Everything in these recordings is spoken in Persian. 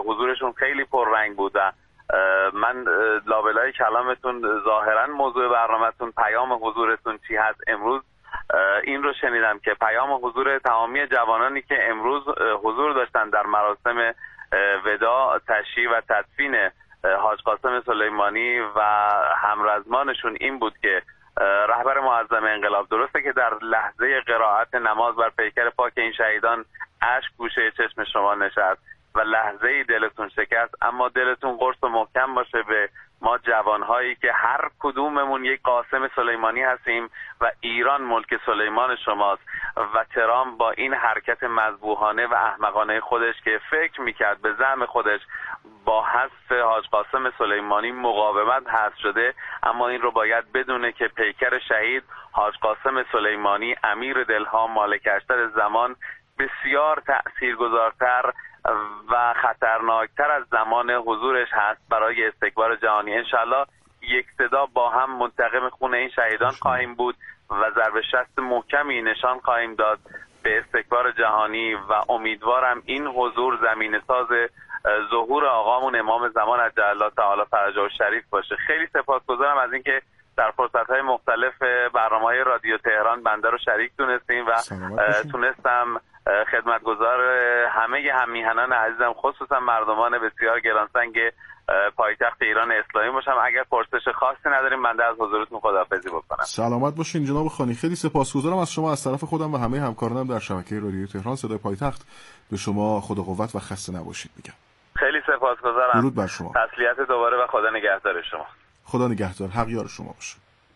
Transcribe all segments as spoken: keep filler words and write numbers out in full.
حضورشون خیلی پررنگ بود و من لابلای کلامتون ظاهرا موضوع برنامه‌تون پیام حضورتون چی هست امروز این رو شنیدم که پیام حضور تمامی جوانانی که امروز حضور داشتن در مراسم وداع، تشییع و تدفین حاج قاسم سلیمانی و همرزمانشون این بود که رهبر معظم انقلاب، درسته که در لحظه قرائت نماز بر پیکر پاک این شهیدان اشک گوشه چشم شما نشست و لحظه ای دلتون شکست، اما دلتون قرص و محکم باشه به ما جوانهایی که هر کدوممون یک قاسم سلیمانی هستیم و ایران ملک سلیمان شماست و ترامپ با این حرکت مذبوحانه و احمقانه خودش که فکر میکرد به زعم خودش با حذف حاج قاسم سلیمانی مقاومت حذف شده، اما این رو باید بدونه که پیکر شهید حاج قاسم سلیمانی امیر دلها مالک اشتر زمان بسیار تأثیرگذارتر و خطرناکتر از زمان حضورش هست برای استکبار جهانی. انشالله یک صدا با هم منتقم خون این شهیدان خواهیم بود و ضرب شست محکمی نشان خواهیم داد به استکبار جهانی و امیدوارم این حضور زمینه ساز ظهور آقامون امام زمان عجل الله تعالی فرجه الشریف باشه. خیلی سپاسگزارم از اینکه در فرصت‌های مختلف برنامه‌های رادیو تهران بنده رو شریک دونستیم و تونستم خدمتگزار همه هم میهنان عزیزم خصوصا مردمان بسیار گرانسنگ پایتخت ایران اسلامی باشم. اگر پرسش خاصی نداریم بنده از حضورتون خداحافظی بکنم. سلامت باشین جناب خانی. خیلی سپاسگزارم از شما. از طرف خودم و همه همکارانم در شبکه رادیو تهران صدای پایتخت به شما خدا قوت و خسته نباشید میگم. خیلی سپاسگزارم. درود بر شما. تسلیت دوباره و خدا نگهدار شما. خدا نگهدار. حق یار شما باشه.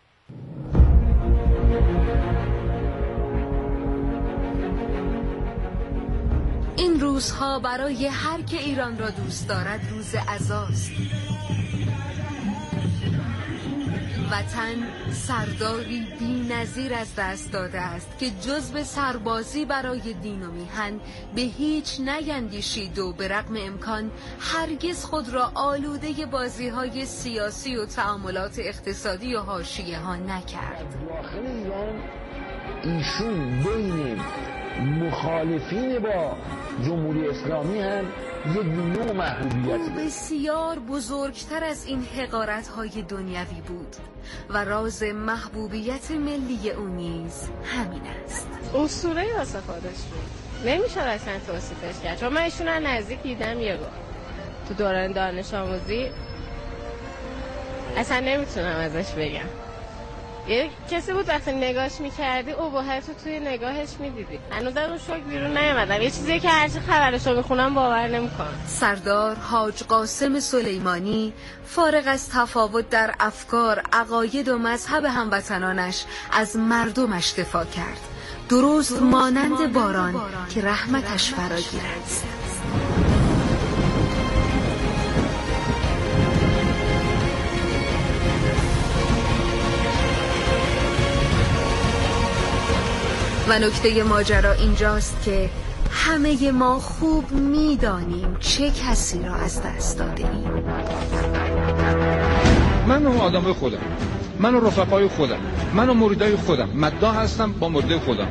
این روزها برای هر که ایران را دوست دارد روز عزاست. وطن سرداری بی‌نظیر از دست داده است که جز به سربازی برای دین و میهن به هیچ نیندیشید و به رغم امکان هرگز خود را آلوده بازی‌های سیاسی و تعاملات اقتصادی و حاشیه ها نکرد. داخل ایران ایشون بین مخالفین با جمهوری اسلامی هم یک نوع محبوبیت او بسیار بزرگتر از این حقارت‌های دنیوی بود و راز محبوبیت ملی او نیز همین است. اسطوره واسه خودش بود، نمیشه اصلا توصیفش کرد، چون من ایشون رو نزدیک دیدم یه بار تو دوران دانش آموزی، اصلا نمیتونم ازش بگم. یه کسی بود وقتی نگاهش میکردی ابهت رو توی نگاهش میدیدی. هنوز اون شوک بیرون نیامدم. یه چیزی که هرچی خبرش رو میخونم باور نمیکنم. سردار حاج قاسم سلیمانی فارغ از تفاوت در افکار، عقاید و مذهب هموطنانش از مردمش دفاع کرد، درست مانند باران که رحمتش فراگیرد. و نکته ماجرا اینجاست که همه ما خوب میدانیم چه کسی را از دست داده ایم. من و آدم خودم، من و رفقای خودم، من و مریدای خودم مدعا هستم با مرده خودم.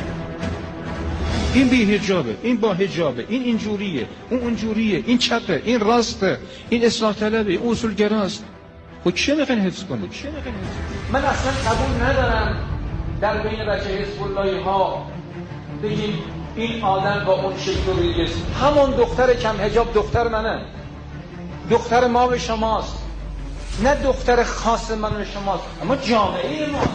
این بی حجابه، این با حجابه، این اینجوریه، اون اونجوریه، این چپه، این راسته، این اصلاح طلبه، این اصولگراست. خب چه میخواین حفظ کنید؟ من اصلا قبول ندارم در بین بچه حزب اللهی ها بگیم این آدم با اون شکل و ریگه. همون دختر کم حجاب دختر منه، دختر ما به شماست، نه دختر خاص من به شماست، اما جامعه ما.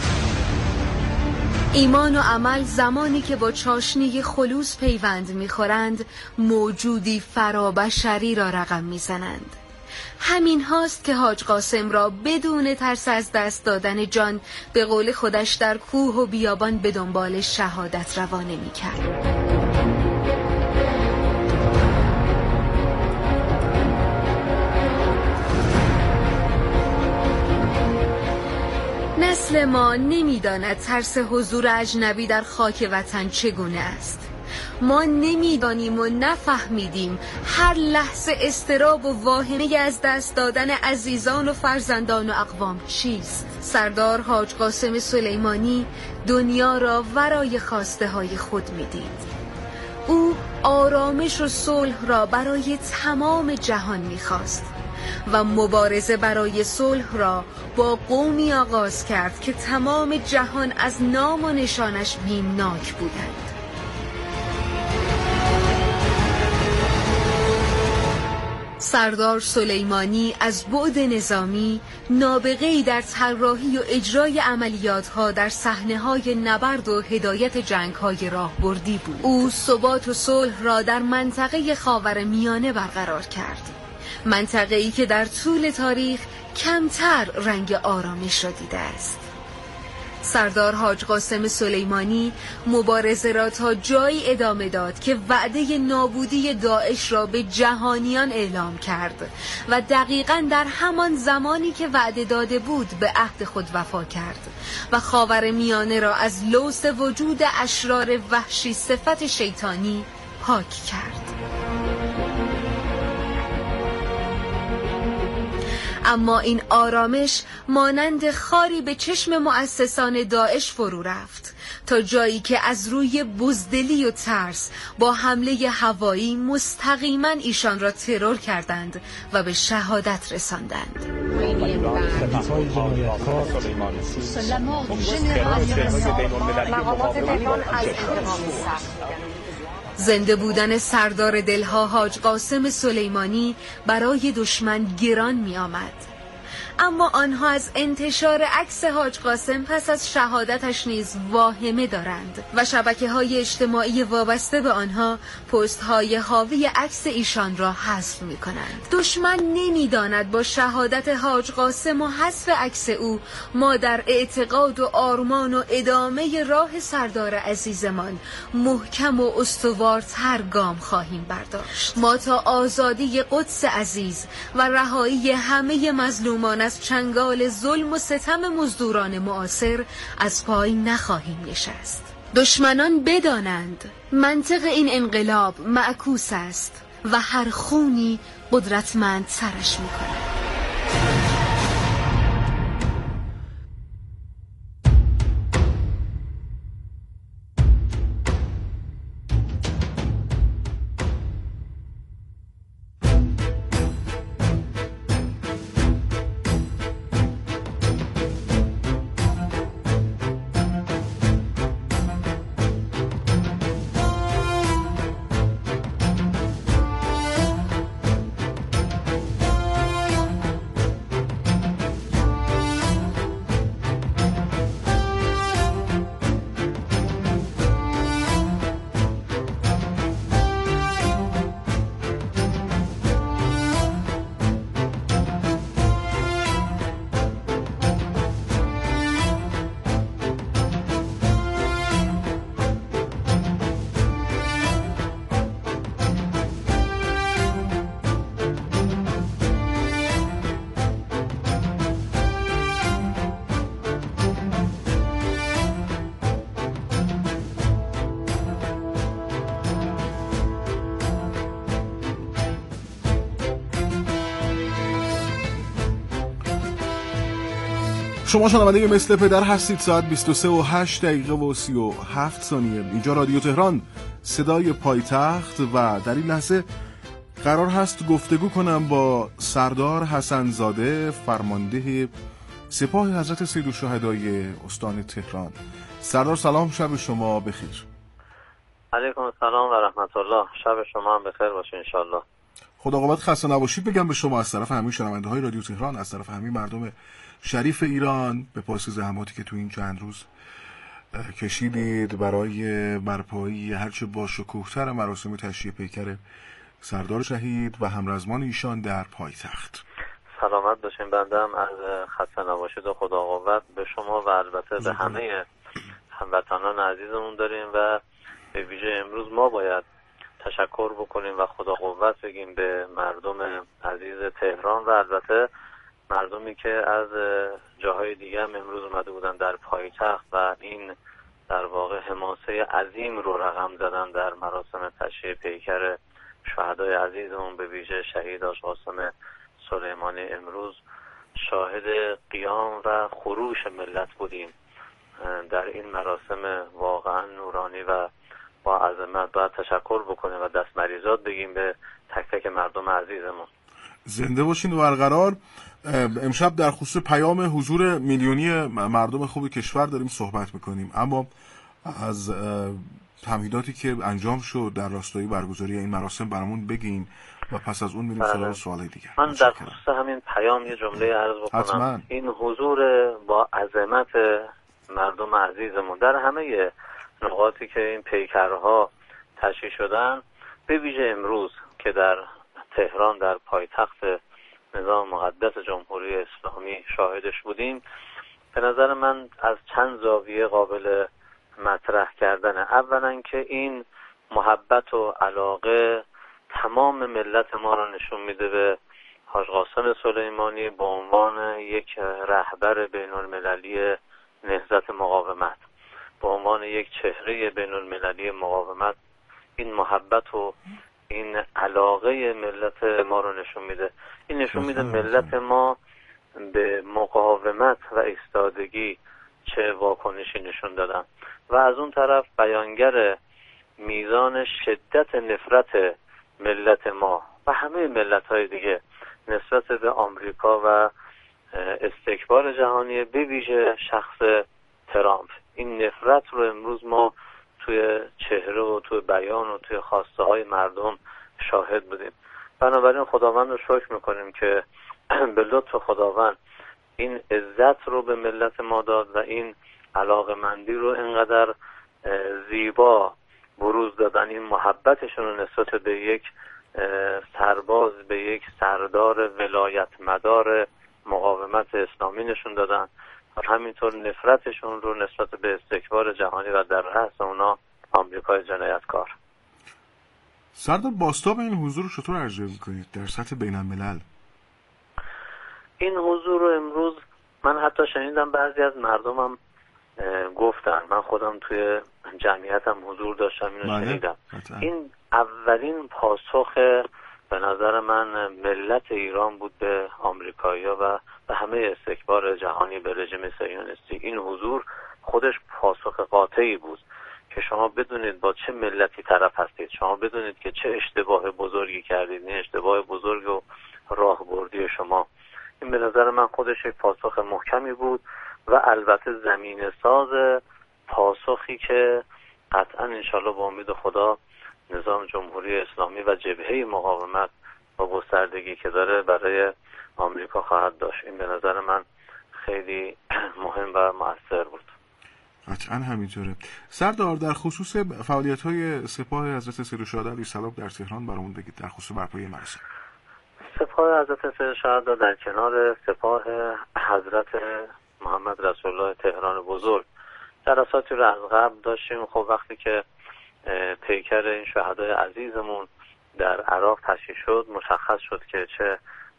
ایمان و عمل زمانی که با چاشنی خلوص پیوند میخورند موجودی فرابشری را رقم میزنند. همین هاست که حاج قاسم را بدون ترس از دست دادن جان به قول خودش در کوه و بیابان به دنبال شهادت روانه می کرد. نسل ما نمی‌داند ترس حضور اجنبی در خاک وطن چگونه است. ما نمیدانیم و نفهمیدیم هر لحظه اضطراب و واهمه از دست دادن عزیزان و فرزندان و اقوام چیست. سردار حاج قاسم سلیمانی دنیا را ورای خواسته های خود میدید. او آرامش و صلح را برای تمام جهان می‌خواست و مبارزه برای صلح را با قومی آغاز کرد که تمام جهان از نام و نشانش بیمناک بودند. سردار سلیمانی از بعد نظامی نابغه‌ای در طراحی و اجرای عملیات‌ها در صحنه‌های نبرد و هدایت جنگ‌های راهبردی بود. او ثبات و صلح را در منطقه خاورمیانه برقرار کرد، منطقه‌ای که در طول تاریخ کمتر رنگ آرامش را دیده است. سردار حاج قاسم سلیمانی مبارزه را تا جایی ادامه داد که وعده نابودی داعش را به جهانیان اعلام کرد و دقیقاً در همان زمانی که وعده داده بود به عهد خود وفا کرد و خاورمیانه را از لوث وجود اشرار وحشی صفت شیطانی پاک کرد. اما این آرامش مانند خاری به چشم مؤسسان داعش فرو رفت تا جایی که از روی بزدلی و ترس با حمله هوایی مستقیما ایشان را ترور کردند و به شهادت رساندند. زنده بودن سردار دلها حاج قاسم سلیمانی برای دشمن گران می آمد. اما آنها از انتشار عکس حاج قاسم پس از شهادتش نیز واهمه دارند و شبکه‌های اجتماعی وابسته به آنها پست‌های حاوی عکس ایشان را حذف می‌کنند. دشمن نمی‌داند با شهادت حاج قاسم و حذف عکس او ما در اعتقاد و آرمان و ادامه راه سردار عزیزمان محکم و استوارتر گام خواهیم برداشت. ما تا آزادی قدس عزیز و رهایی همه مظلومان از چنگال ظلم و ستم مزدوران معاصر از پای نخواهیم نشست. دشمنان بدانند منطق این انقلاب معکوس است و هر خونی قدرتمند سرش می‌کند. شما شنونده مثل پدر هستید. ساعت بیست و سه و هشت دقیقه و سی و هفت ثانیه. اینجا رادیو تهران، صدای پایتخت، و در این لحظه قرار هست گفتگو کنم با سردار حسن زاده، فرمانده سپاه حضرت سیدالشهدای استان تهران. سردار سلام، شب شما بخیر. علیکم السلام و رحمت الله. شب شما هم بخیر باشه انشالله. خدا قوت، خسته نباشید بگم به شما از طرف همه شنونده های رادیو تهران، از طرف همه مردم شریف ایران، به پاس زحماتی که تو این چند روز کشیدید برای برپایی هرچه با شکوه‌تر مراسم تشییع پیکر سردار شهید و همرزمان ایشان در پایتخت. سلامت باشین. بنده هم از خسته نباشید و خدا قوت به شما و البته به همه هموطنان عزیزمون داریم و به ویژه امروز ما باید تشکر بکنیم و خدا قوت بگیم به مردم عزیز تهران و البته مردمی که از جاهای دیگه هم امروز اومده بودن در پایتخت و این در واقع حماسه عظیم رو رقم زدن در مراسم تشییع پیکر شهدای عزیزمون، به ویژه شهید حاج قاسم سلیمانی. امروز شاهد قیام و خروش ملت بودیم در این مراسم واقعا نورانی و با عظمت باید تشکر بکنیم و دست مریضات بگیم به تک تک مردم عزیزمون. زنده باشین و برقرار. امشب در خصوص پیام حضور میلیونی مردم خوب کشور داریم صحبت میکنیم، اما از تمهیداتی که انجام شد در راستای برگزاری این مراسم برامون بگین و پس از اون میریم سراغ سوالای دیگه. من در خصوص همین پیام یه جمله عرض بکنم. حتما. این حضور با عظمت مردم عزیزمون در همه نقاطی که این پیکرها تشییع شدن، به ویژه امروز که در تهران در پایتخت نظام مقدس جمهوری اسلامی شاهدش بودیم، به نظر من از چند زاویه قابل مطرح کردنه. اولا که این محبت و علاقه تمام ملت ما را نشون میده به حاج قاسم سلیمانی به عنوان یک رهبر بین المللی نهضت مقاومت، به عنوان یک چهره بین المللی مقاومت. این محبت و این علاقه ملت ما رو نشون میده. این نشون میده ملت ما به مقاومت و ایستادگی چه واکنشی نشون دادن. و از اون طرف بیانگر میزان شدت نفرت ملت ما و همه ملت‌های دیگه نسبت به آمریکا و استکبار جهانی، به ویژه شخص ترامپ. این نفرت رو امروز ما توی چهره و توی بیان و توی خواسته های مردم شاهد بودیم. بنابراین خداوند رو شکر میکنیم که به لطف خداوند این عزت رو به ملت ما داد و این علاقمندی رو اینقدر زیبا بروز دادن، این محبتشون رو نسبت به یک سرباز، به یک سردار ولایت مدار مقاومت اسلامی نشون دادن و همینطور نفرتشون رو نسبت به استکبار جهانی و در رأس اونا آمریکای جنایتکار. سردار بازتاب این حضور رو چطور ارزیابی می‌کنید در سطح بین الملل؟ این حضور رو امروز من حتی شنیدم بعضی از مردمم گفتن، من خودم توی جمعیتم حضور داشتم، اینو شنیدم. این اولین پاسخ به نظر من ملت ایران بود به آمریکایی‌ها و به همه استکبار جهانی به رژیم صهیونیستی. این حضور خودش پاسخ قاطعی بود که شما بدونید با چه ملتی طرف هستید، شما بدونید که چه اشتباه بزرگی کردید، این اشتباه بزرگ و راهبردی شما. این به نظر من خودش یک پاسخ محکمی بود و البته زمینه ساز پاسخی که قطعا انشالله با امید خدا نظام جمهوری اسلامی و جبهه مقاومت با گستردگی که داره برای آمریکا خواهد داشت. این به نظر من خیلی مهم و مؤثر بود. قطعا همینطوره. سردار در خصوص فعالیت‌های سپاه حضرت سیدالشهدا علیه السلام در تهران برامون بگید در خصوص برپایی مراسم. سپاه حضرت سیدالشهدا در کنار سپاه حضرت محمد رسول الله تهران بزرگ جلساتی رو از قبل داشتیم. خب وقتی که پیکر این شهدای عزیزمون در عراق تشییع شد، مشخص شد که چه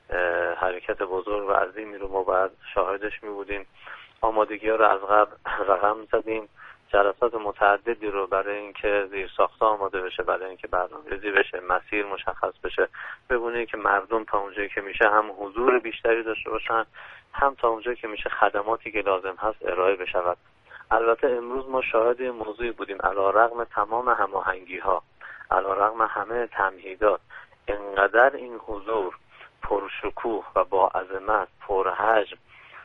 حرکت بزرگ و عظیمی رو ما باید شاهدش می بودیم. آمادگی ها رو از قبل رقم زدیم، جلسات متعددی رو برای اینکه زیرساخت‌ها آماده بشه، برای اینکه برنامه‌ریزی بشه، مسیر مشخص بشه، ببینید که مردم تا اونجایی که میشه هم حضور بیشتری داشته باشن، هم تا اونجایی که میشه خدماتی که لازم هست ارائه بشود. البته امروز ما شاهد موضوعی بودیم، علیرغم تمام هماهنگی‌ها، علیرغم همه تمهیدات، انقدر این حضور پرشکوه و با عظمت، پرحجم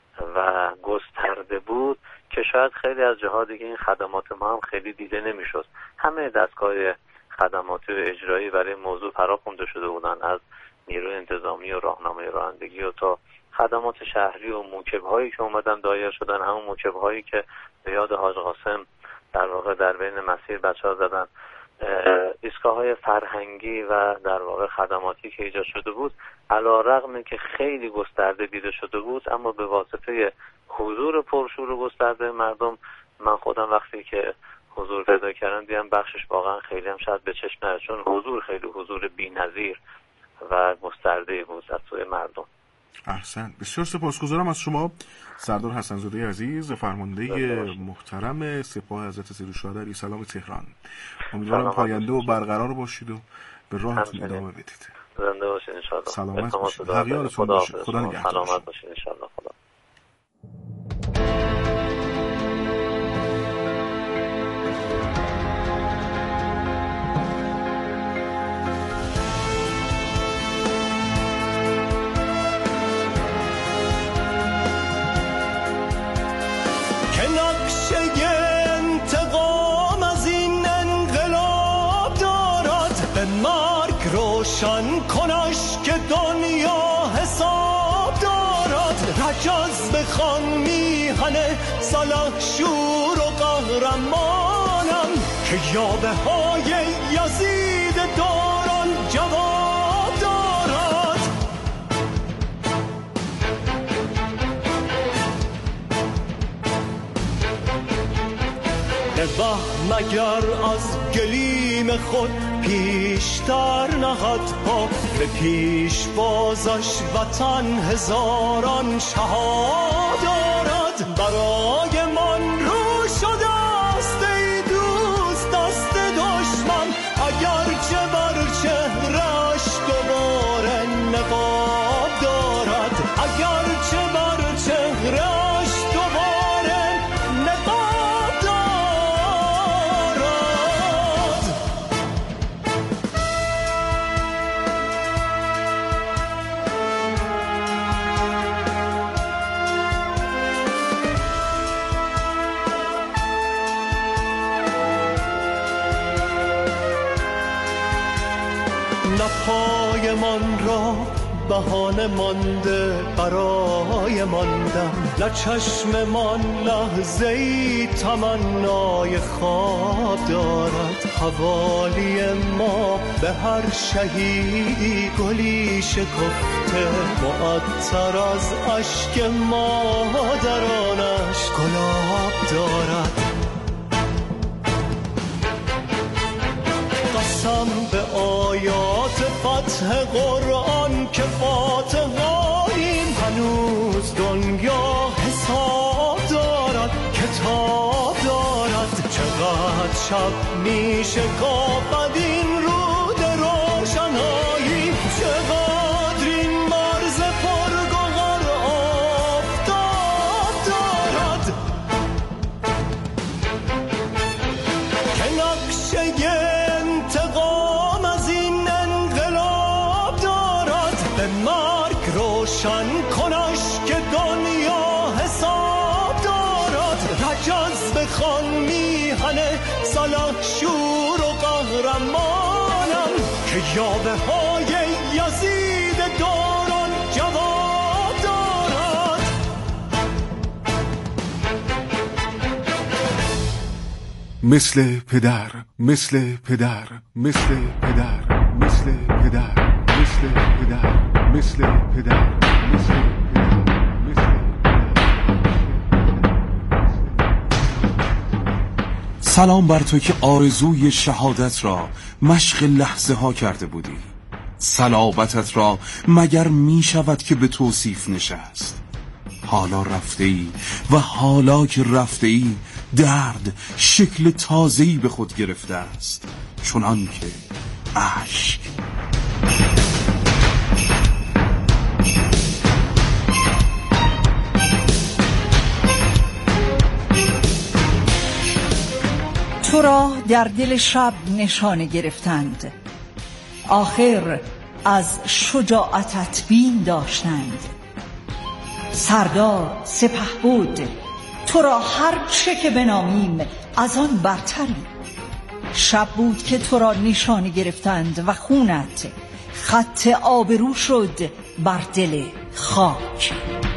و گسترده بود که شاید خیلی از جاها دیگه این خدمات ما هم خیلی دیده نمیشد. همه دستگاه خدماتی و اجرایی برای موضوع فراخوانده شده بودن، از نیروی انتظامی و راهنمای رانندگی و تا خدمات شهری و موکب‌هایی که اومدن دایر شدن، همون موکب‌هایی که به یاد حاج قاسم در واقع در بین مسیر بچه‌ها زدن، ایستگاه‌های فرهنگی و در واقع خدماتی که ایجاد شده بود، علی‌رغم که خیلی گسترده دیده شده بود، اما به واسطه حضور پرشور و گسترده مردم، من خودم وقتی که حضور پیدا کردم دیدم بخشش واقعا خیلی هم شاید به چشم نرسید، چون حضور خیلی حضور بی‌نظیر و گسترده بود از سوی مردم. احسن. بسیار سپاسگزارم از شما سردار حسن‌زاده عزیز، فرمانده محترم سپاه حضرت سیدالشهدا علیه السلام تهران. امیدوارم پاینده و برقرار باشید و به راهتون ادامه بدید. زنده باشید ان شاءالله. سلامت باشید. حیاتتون باشه. خدا نگهدار. سلامت باشید ان شاءالله. خدا. روشن کنش که دنیا حساب دارد. رجز بخوان میهن صلاح شور و قهرمانم که یابه های یزید دوران جواب دارد. نبه مگر از گلیم خود پیشتر نهد پا، به پیش بازش وطن هزاران شهاد دارد. برای من رو شده است ای دوست دست دشمن، اگرچه بر چهرش دوباره نقاب دارد. اگرچه بر چهرش دوباره نقاب دارد. نه پای من را بهانه مانده برای ماندن، نه چشم من لحظه‌ای تمنای خواب دارد. حوالی ما به هر شهیدی گلی شکفته، معطر از اشک مادرانش گلاب دارد. قسم به آیات فتح قرآن که فاتحاییم، هنوز دنیا حساب دارد، کتاب دارد. چقدر شب میشه کافد این رود روشنایی، چقدر این مرز پرگوهر آفتاب دارد که نقشه انتقام از این انقلاب دارد. به مرگ روشن کنش که دنیا حساب دارد. رجز بخوان میهن صلاح شور و قهرمانم که یابه های یزید دوران جواب دارد. مثل پدر، مثل پدر، مثل پدر، مثل پدر، مثل پدر، مثل پدر، مثل پدر. سلام بر تو که آرزوی شهادت را مشق لحظه ها کرده بودی. صلابتت را مگر می شود که به توصیف نشست. حالا رفته ای و حالا که رفته ای درد شکل تازه‌ای به خود گرفته است، چنان که اشک. تو را در دل شب نشانه گرفتند، آخر از شجاعتت بین داشتند. سردار سپهبد تو را هر چه که بنامیم از آن برتری. شب بود که تو را نشانه گرفتند و خونت خط آبرو شد بر دل خاک.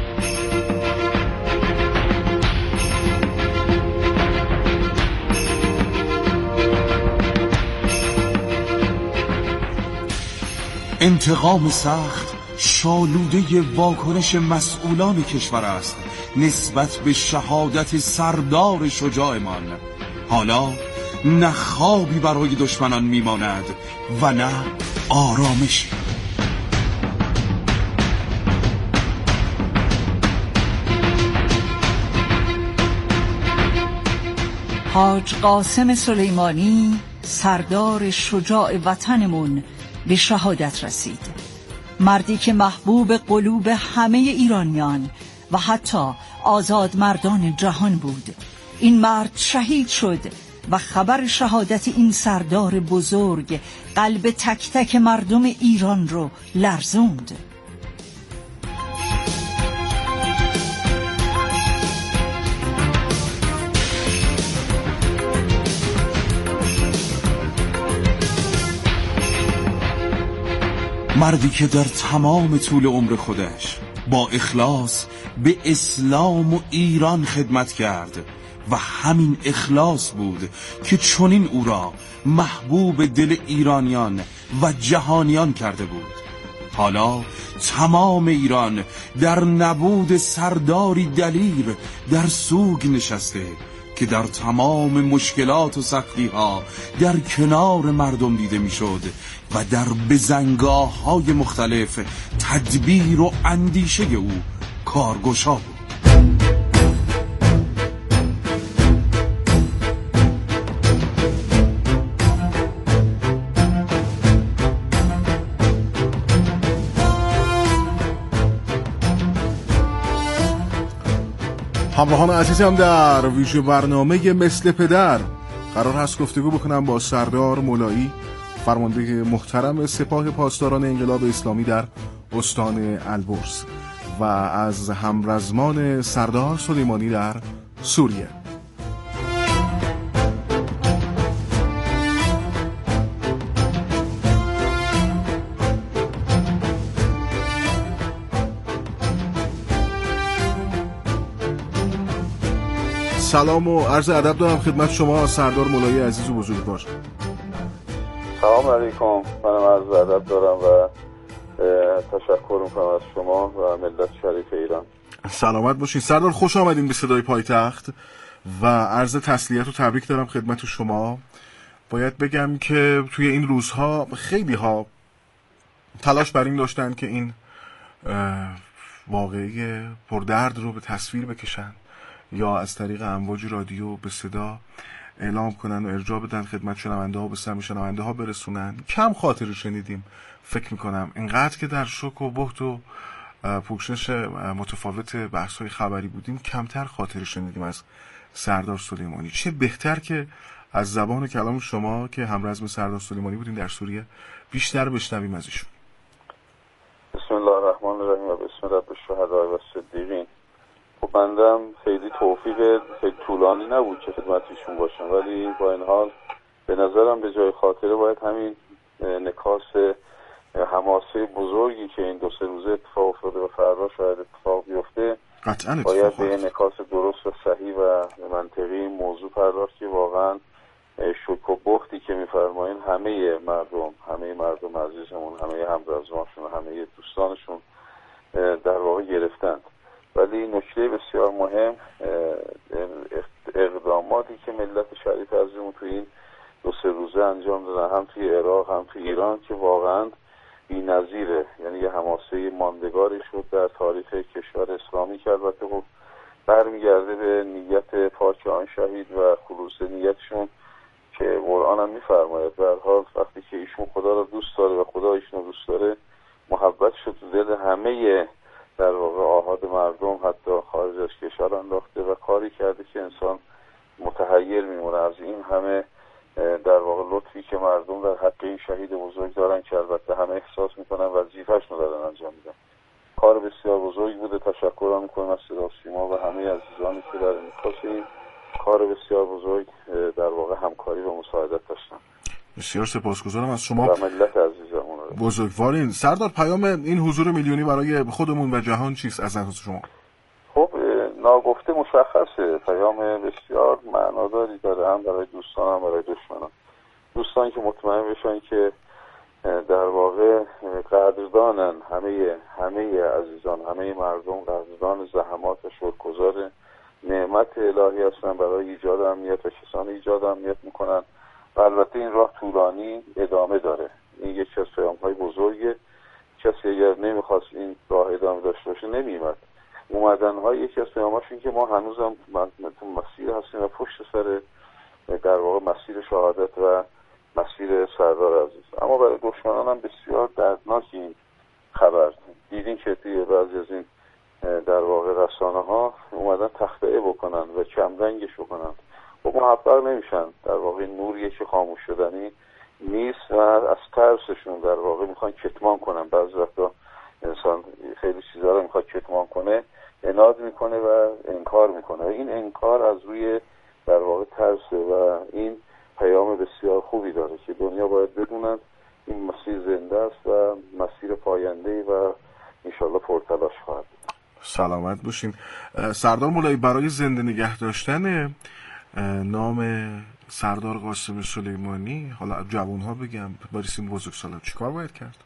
انتقام سخت شالوده واکنش مسئولان کشور است نسبت به شهادت سردار شجاعمان. حالا نه خوابی برای دشمنان میماند و نه آرامشی. حاج قاسم سلیمانی سردار شجاع وطنمون به شهادت رسید. مردی که محبوب قلوب همه ایرانیان و حتی آزاد مردان جهان بود. این مرد شهید شد و خبر شهادت این سردار بزرگ قلب تک تک مردم ایران رو لرزوند. مردی که در تمام طول عمر خودش با اخلاص به اسلام و ایران خدمت کرد و همین اخلاص بود که چنین او را محبوب دل ایرانیان و جهانیان کرده بود. حالا تمام ایران در نبود سرداری دلیر در سوگ نشسته که در تمام مشکلات و سختی ها در کنار مردم دیده میشد و در بزنگاه های مختلف تدبیر و اندیشه او کارگشا بود. همراهان عزیزم، در ویژه برنامه مثل پدر قرار هست گفتگو بکنم با سردار مولایی، فرمانده محترم سپاه پاسداران انقلاب اسلامی در استان البرز و از همرزمان سردار سلیمانی در سوریه. سلام و عرض ادب دارم خدمت شما سردار مولایی عزیز و بزرگوار. سلام علیکم، منم عرض ادب دارم و تشکر میکنم از شما و ملت شریف ایران. سلامت باشین سردار، خوش آمدین به صدای پایتخت و عرض تسلیت و تبریک دارم خدمت شما. باید بگم که توی این روزها خیلی ها تلاش بر این داشتن که این واقعه پردرد رو به تصویر بکشن یا از طریق امواج رادیو به صدا اعلام کنن و ارجاع بدن خدمت شنونده ها، به سمع شنونده ها برسونن. کم خاطر شنیدیم فکر میکنم، اینقدر که در شوک و بهت و پوشش متفاوت بحث های خبری بودیم کمتر خاطر شنیدیم از سردار سلیمانی. چه بهتر که از زبان و کلام شما که همرزم سردار سلیمانی بودین در سوریه بیشتر بشنویم از ایشون. بسم الله الرحمن الرحیم و بسم رب الشهداء و الصدیقین. خب بندم خیلی توفیق خیلی طولانی نبود که خدمتیشون باشم، ولی با این حال به نظرم به جای خاطره باید همین نکاس حماسه بزرگی که این دو سه روزه اتفاق افتاده و فردا شاید اتفاق بیفته باید به نکاس درست و صحیح و منطقی موضوع پرداخت که واقعا شوک و بختی که میفرمایین همه مردم همه مردم عزیزمون، همه همرزمانشون و همه دوستانشون در واقع گرفتند. ولی نکته بسیار مهم اقداماتی که ملت شریف عزیزمون توی این دو سه روزه انجام دادن، هم توی عراق هم توی ایران، که واقعا بی‌نظیره. یعنی یه حماسه ماندگاری شد در تاریخ کشور اسلامی که البته خب برمیگرده به نیت پاک آن شهید و خلوص نیتشون که قرآن هم میفرماید به هر حال وقتی که ایشون خدا رو دوست داره و خدا ایشون رو دوست داره محبت شد تو دل همه در واقع آحاد مردم حتی خارج از کشور انداخته و کاری کرده که انسان متحیر میمونه از این همه در واقع لطفی که مردم در حق این شهید بزرگ دارن که البته همه احساس میکنن وظیفه‌شون رو دارن انجام میدن. کار بسیار بزرگی بوده. تشکر میکنم از صدا سیما و همه عزیزانی که در این خاص این کار بسیار بزرگ در واقع همکاری و مساعدت داشتن. بسیار سپاسگزارم از شما و ملت عزیزمون. بزرگوارین. سردار، پیام این حضور میلیونی برای خودمون و جهان چیست از نظر شما؟ خب ناگفته مشخصه، پیام بسیار معناداری داره، هم برای دوستان هم برای دشمنان. دوستان که مطمئن بشن که در واقع قدردانن، همه همه عزیزان، همه مردم قدردان زحمات و شکرگزار نعمت الهی هستن برای ایجاد امنیت و کسان ایجاد امنیت میکنن. و البته این راه طولانی ادامه داره. این یکی از پیام‌های بزرگه. کسی اگر نمیخواست این راه ادامه داشته باشه نمیومد. اومدن‌های یکی از پیام‌هاشون که ما هنوزم تو مسیر هستیم و پشت سر در واقع مسیر شهادت و مسیر سردار عزیز. اما برای دشمنان هم بسیار دردناک این خبر. دیدین که توی بعضی از این در واقع رسانه‌ها اومدن تخطئه بکنن و کمرنگش بکنن. خب محقق نمیشن. در واقع نوریه که خاموش شدنی نیست و از ترسشون در واقع میخوان کتمان کنن. بعضی وقتا انسان خیلی چیزا رو میخواد کتمان کنه، عناد میکنه و انکار میکنه. این انکار از روی در واقع ترسه و این پیام بسیار خوبی داره که دنیا باید بدونن این مسیر زنده است و مسیر پاینده‌ای و انشالله پرتلاش خواهد بود. سلامت باشین. سردار مولایی، برای زنده نگه داشتن نام سردار قاسم سلیمانی، حالا جوان‌ها بگم باریسیم بزرگسالان، چیکار باید کرد؟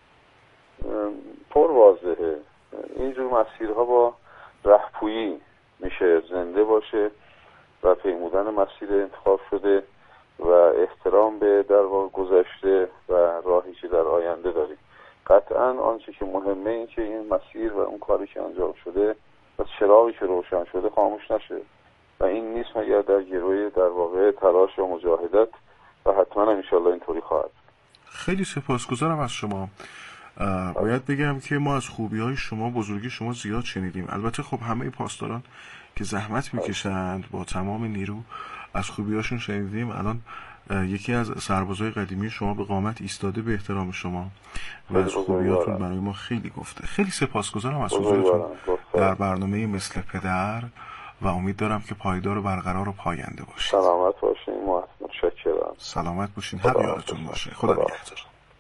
پر واضحه. اینجور مسیرها با رهپویی میشه زنده باشه و پیمودن مسیر انتخاب شده و احترام به در واقع گذشته و راهی که در آینده داریم. قطعا آنچه که مهمه این که این مسیر و اون کاری که انجام شده و چراغی که روشن شده خاموش نشه و این نیست مگر در گروه در واقع تلاش و مجاهدت و حتما ان شاءالله اینطوری خواهد. خیلی سپاسگزارم از شما. باید بگم که ما از خوبی‌های شما، بزرگی شما زیاد شنیدیم. البته خب همه پاسداران که زحمت میکشند با تمام نیرو از خوبی‌هاشون شنیدیم. الان یکی از سربازای قدیمی شما به قامت ایستاده به احترام شما و از خوبیاتون برای ما خیلی گفته. خیلی سپاسگزارم از حضورتون در برنامه مثل پدر و امید دارم که پایدار و برقرار و پاینده باشید. سلامت باشین. متشکرم. سلامت باشین. هر یادتون باشه. خدا نگهدار.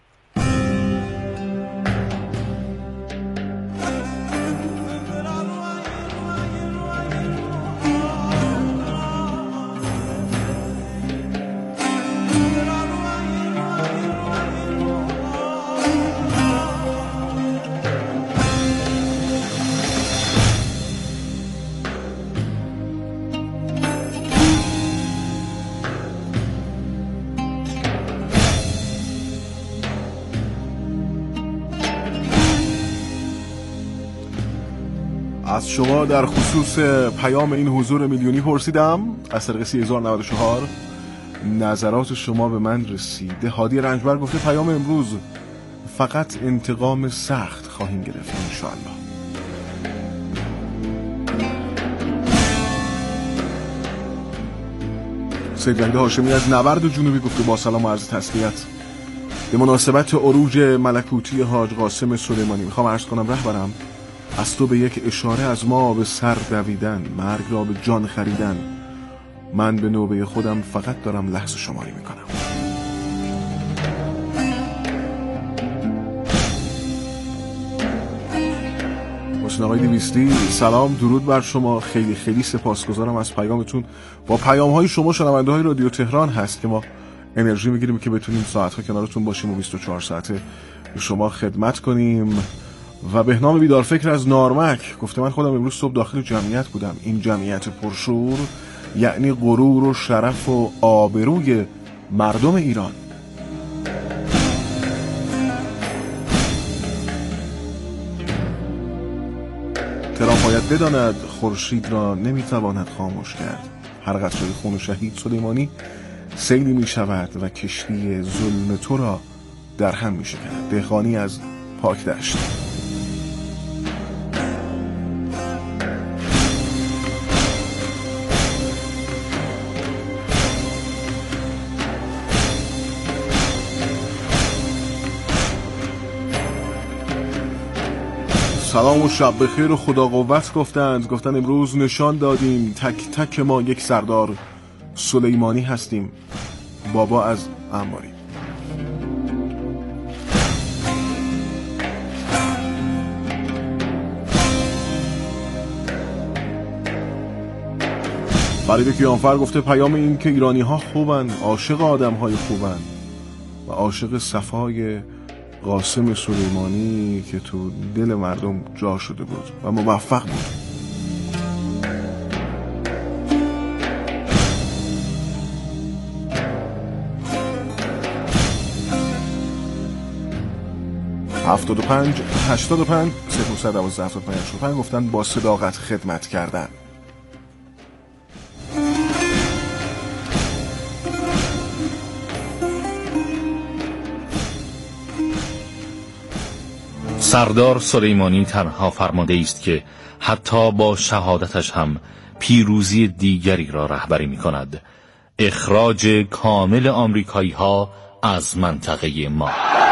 از شما در خصوص پیام این حضور میلیونی پرسیدم از طریق سه هزار و نود و چهار. نظرات شما به من رسیده. هادی رنجبر گفته پیام امروز فقط انتقام سخت خواهیم گرفت انشاءالله. سید وحید هاشمی از نبرد جنوبی گفته با سلام و عرض تسلیت به مناسبت عروج ملکوتی حاج قاسم سلیمانی میخوام عرض کنم رهبرم، از تو به یک اشاره از ما به سر دویدن، مرگ را به جان خریدن، من به نوبه خودم فقط دارم لحظه شماری میکنم. حسین آقای دویستی سلام درود بر شما، خیلی خیلی سپاسگزارم از پیامتون. با پیام های شما شنونده های رادیو تهران هست که ما انرژی میگیریم که بتونیم ساعتها کنارتون باشیم و بیست و چهار ساعته به شما خدمت کنیم. و بهنام بیدارفکر از نارمک گفته من خودم امروز صبح داخل جمعیت بودم. این جمعیت پرشور یعنی غرور و شرف و آبروی مردم ایران. تهران باید بداند خورشید را نمیتواند خاموش کرد. هر قطره خون شهید سلیمانی سیلی می شود و کشتی ظلم تو را در هم می شکند. دهقانی از پاک دشت. سلام و شب بخیر و خدا قوت گفتند. گفتن امروز نشان دادیم تک تک ما یک سردار سلیمانی هستیم. بابا از انباری. فرید کیانفر گفته پیام این که ایرانی ها خوبن، عاشق آدم های خوبن و عاشق صفای قاسم سلیمانی که تو دل مردم جا شده بود و موفق بود. هفتاد و پنج هشتاد و پنج سه دوازده هفتاد و پنج هشتاد و پنج گفتن با صداقت خدمت کردن. سردار سلیمانی تنها فرمانده است که حتی با شهادتش هم پیروزی دیگری را رهبری می کند: اخراج کامل آمریکایی ها از منطقه ما.